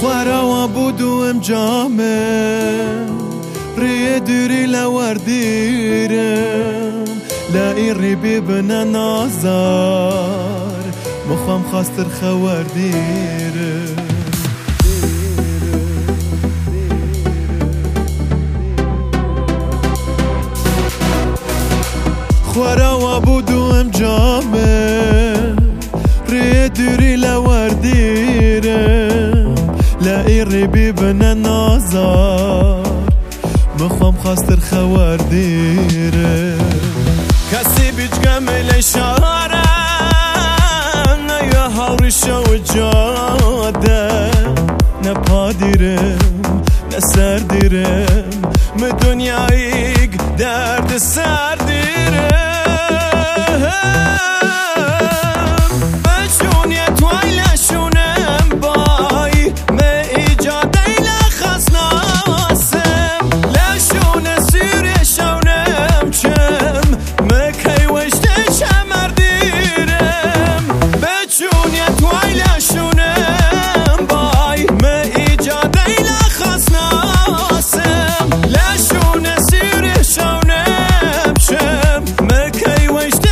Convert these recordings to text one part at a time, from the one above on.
خورا بودو ام جامم ری دوری لوردیرم لا ری بنا نازار مخم خاستر خوردیرم خورا بودو ام جامم ری دوری لوردیرم لا ری بنا نازار مخم خاستر خوردیرم کسی بیچ گمل شاره نه هاورشو جاده نه پادیرم نه سردیرم م دنیایی درد سردیرم بچونی توی لشونم بای م ایجاده لخص ناسم لشون سیری شونم چم م کی وشته چمردیرم بچونی توی لشونم بای م ایجاده لخص ناسم لشون سیری شونم چم م کی وشته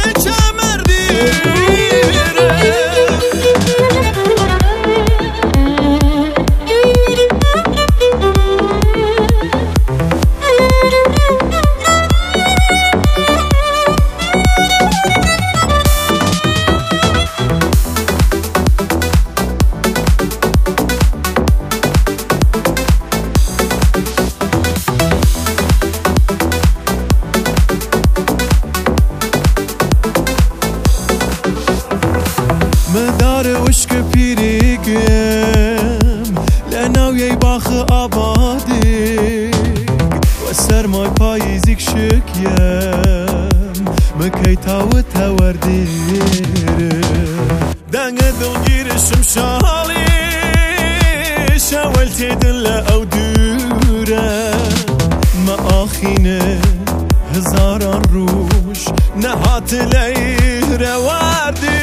مدار عشق پیریگم لناوی باخ آبادی و سرمای پاییزیک شکیم مکی تاوت توردیرم دنگ دلگیرشم شالی شاولتی دل او دورم ما آخینه هزاران روش نهات لی رواردی